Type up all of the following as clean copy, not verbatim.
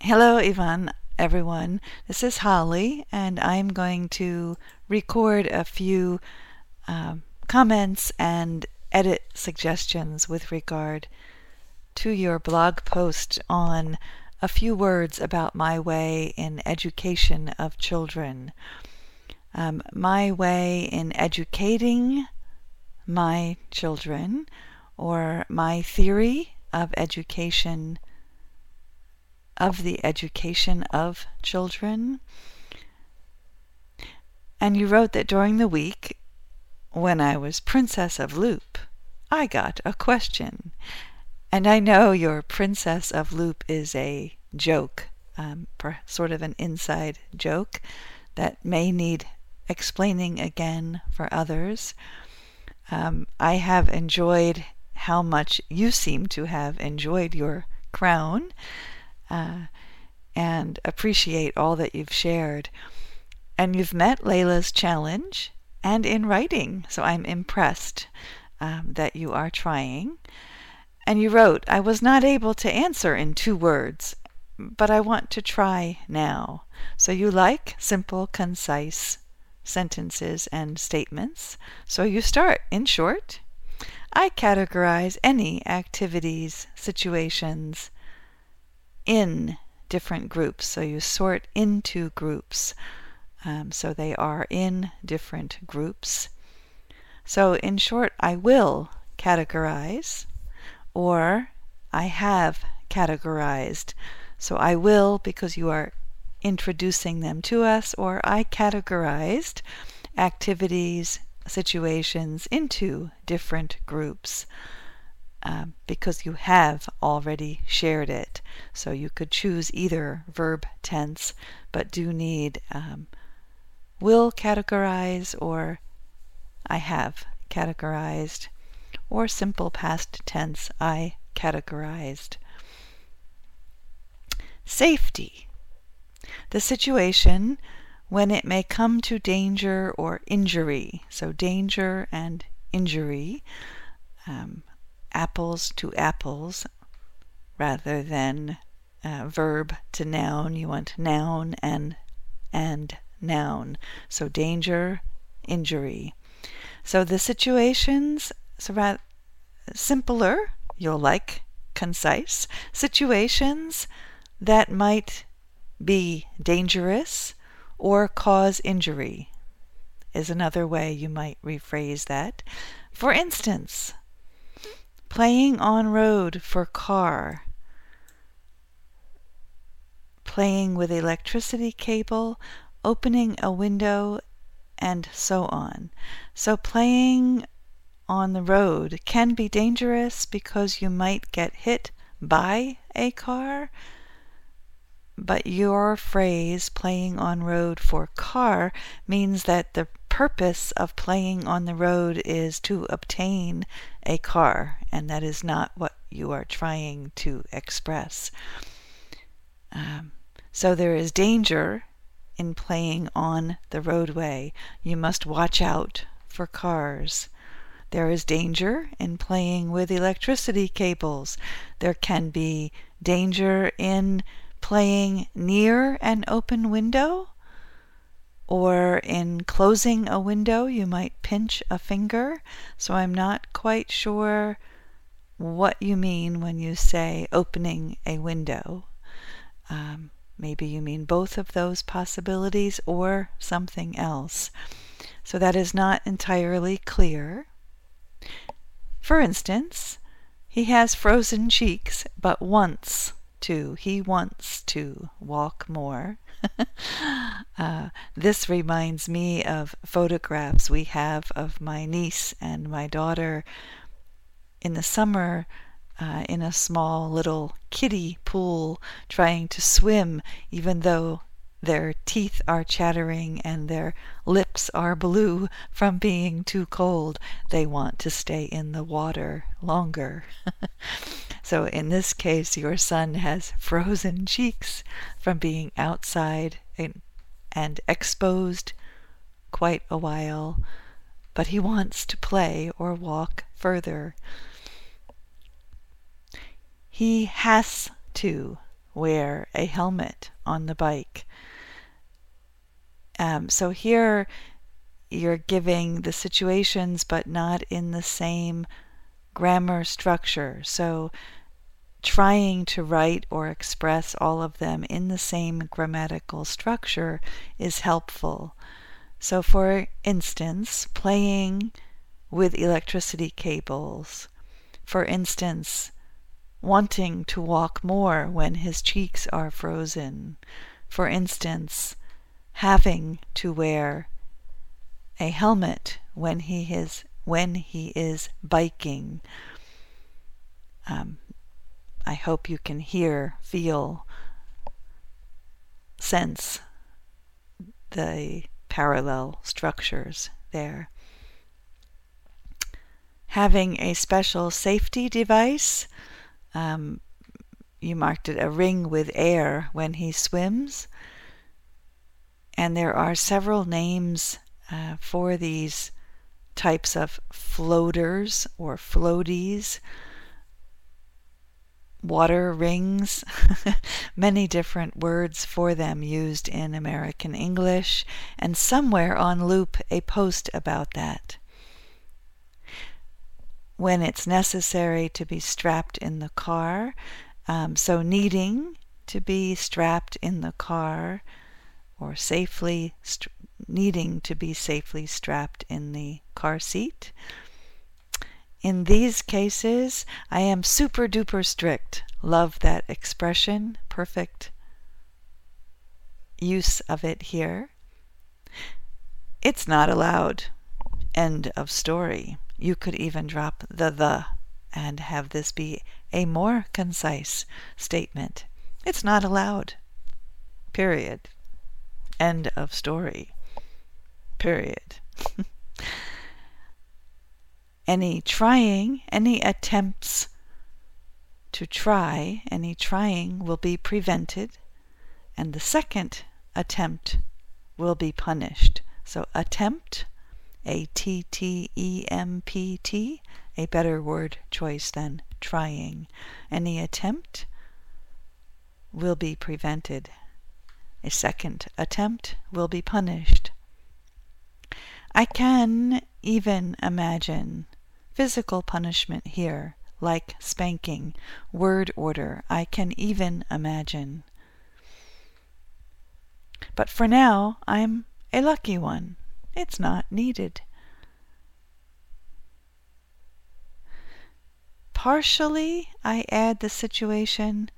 Hello, Ivan, everyone. This is Holly, and I'm going to record a few comments and edit suggestions with regard to your blog post on a few words about my way in education of children. My way in educating my children, or my theory of education of the education of children. And you wrote that during the week, when I was Princess of Loop, I got a question. And I know your Princess of Loop is a joke, sort of an inside joke that may need explaining again for others. I have enjoyed how much you seem to have enjoyed your crown, and appreciate all that you've shared. And you've met Layla's challenge and in writing, so I'm impressed that you are trying. And you wrote, I was not able to answer in 2 words, but I want to try now. So you like simple, concise sentences and statements. So you start, in short, I categorize any activities, situations, in different groups. So you sort into groups. So they are in different groups. So in short, I will categorize, or I have categorized. So I will because you are introducing them to us, or I categorized activities, situations into different groups. Because you have already shared it. So you could choose either verb tense, but do need will categorize, or I have categorized, or simple past tense, I categorized. Safety. The situation when it may come to danger or injury. So danger and injury. Apples to apples rather than verb to noun. You want noun and noun. So danger, injury. So the situations, so simpler, you'll like concise. Situations that might be dangerous or cause injury is another way you might rephrase that. For instance, playing on road for car, playing with electricity cable, opening a window, and so on. So playing on the road can be dangerous because you might get hit by a car, but your phrase, playing on road for car, means that the purpose of playing on the road is to obtain a car, and that is not what you are trying to express. So there is danger in playing on the roadway. You must watch out for cars. There is danger in playing with electricity cables. There can be danger in playing near an open window, or in closing a window you might pinch a finger. So I'm not quite sure what you mean when you say opening a window. Maybe you mean both of those possibilities or something else. So that is not entirely clear. For instance, he has frozen cheeks but wants to. He wants to walk more. This reminds me of photographs we have of my niece and my daughter in the summer in a small little kiddie pool trying to swim, even though their teeth are chattering and their lips are blue from being too cold. They want to stay in the water longer. So in this case, your son has frozen cheeks from being outside and exposed quite a while, but he wants to play or walk further. He has to wear a helmet on the bike. So here you're giving the situations but not in the same grammar structure. So trying to write or express all of them in the same grammatical structure is helpful. So for instance, playing with electricity cables. For instance, wanting to walk more when his cheeks are frozen. For instance, having to wear a helmet when he is biking. I hope you can hear, feel, sense the parallel structures there. Having a special safety device, you marked it a ring with air when he swims, and there are several names for these types of floaters or floaties. Water rings, many different words for them used in American English, and somewhere on Loop a post about that. When it's necessary to be strapped in the car, so needing to be strapped in the car, or needing to be safely strapped in the car seat. In these cases, I am super duper strict. Love that expression. Perfect use of it here. It's not allowed. End of story. You could even drop the and have this be a more concise statement. It's not allowed. Period. End of story. Period. Any attempts to try, any trying will be prevented, and the second attempt will be punished. So attempt, A-T-T-E-M-P-T, a better word choice than trying. Any attempt will be prevented. A second attempt will be punished. I can even imagine physical punishment here, like spanking, word order. I can even imagine. But for now, I'm a lucky one. It's not needed. Partially, I add the situation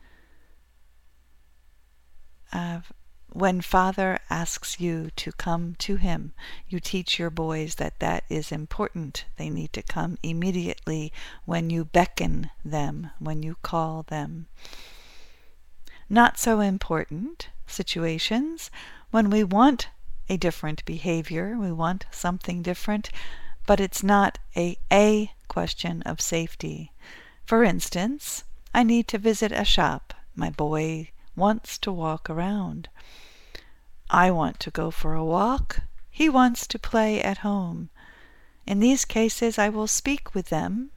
of when Father asks you to come to him. You teach your boys that that is important. They need to come immediately when you beckon them, when you call them. Not so important situations when we want a different behavior, we want something different, but it's not a question of safety. For instance, I need to visit a shop. My boy wants to walk around. I want to go for a walk. He wants to play at home. In these cases, I will speak with them.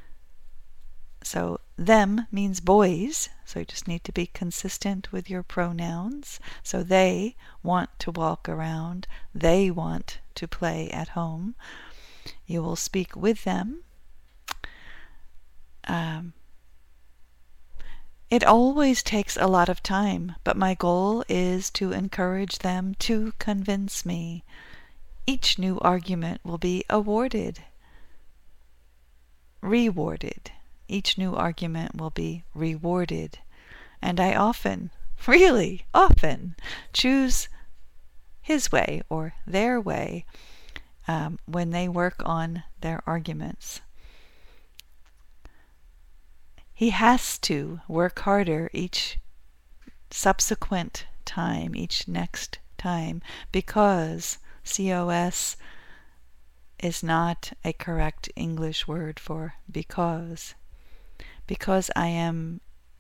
So them means boys, so you just need to be consistent with your pronouns. So they want to walk around. They want to play at home. You will speak with them. It always takes a lot of time, but my goal is to encourage them to convince me. Each new argument will be rewarded. Each new argument will be rewarded. And I often, really often, choose his way or their way when they work on their arguments. He has to work harder each subsequent time, each next time, because COS is not a correct English word for because. Because I am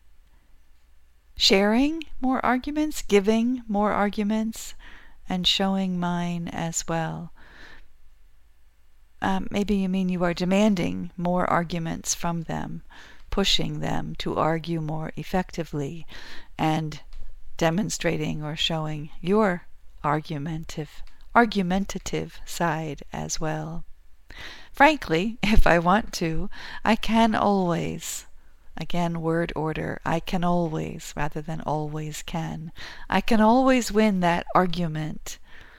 sharing more arguments, giving more arguments, and showing mine as well. Maybe you mean you are demanding more arguments from them. pushing them to argue more effectively and demonstrating or showing your argumentative side as well. Frankly, if I want to, I can always, again, word order, I can always, rather than always can, I can always win that argument.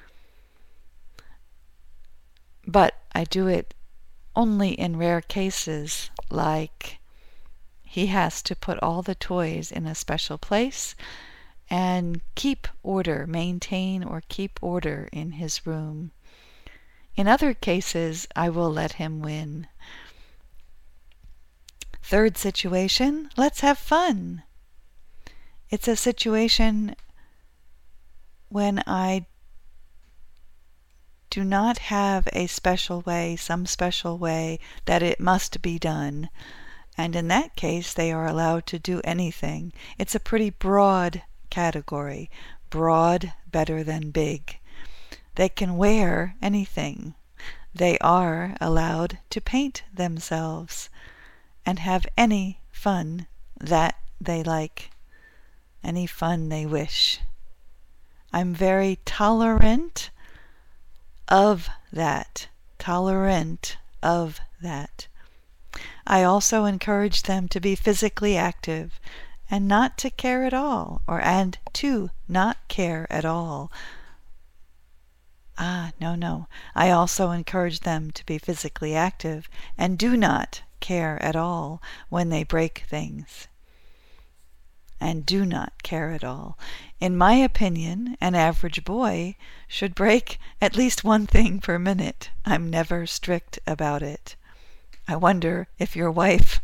But I do it only in rare cases, like he has to put all the toys in a special place and keep order, maintain or keep order in his room. In other cases, I will let him win. Third situation, let's have fun. It's a situation when I do not have a special way, some special way that it must be done. And in that case, they are allowed to do anything. It's a pretty broad category. Broad, better than big. They can wear anything. They are allowed to paint themselves and have any fun that they like, any fun they wish. I'm very tolerant of that. Tolerant of that. I also encourage them to be physically active and not to care at all, and to not care at all. No. I also encourage them to be physically active and do not care at all when they break things. And do not care at all. In my opinion, an average boy should break at least one thing per minute. I'm never strict about it. I wonder if your wife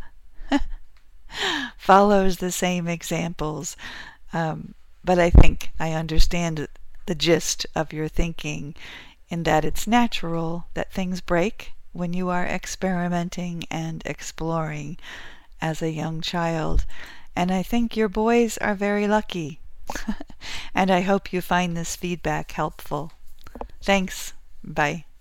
follows the same examples. But I think I understand the gist of your thinking, in that it's natural that things break when you are experimenting and exploring as a young child. And I think your boys are very lucky. And I hope you find this feedback helpful. Thanks. Bye.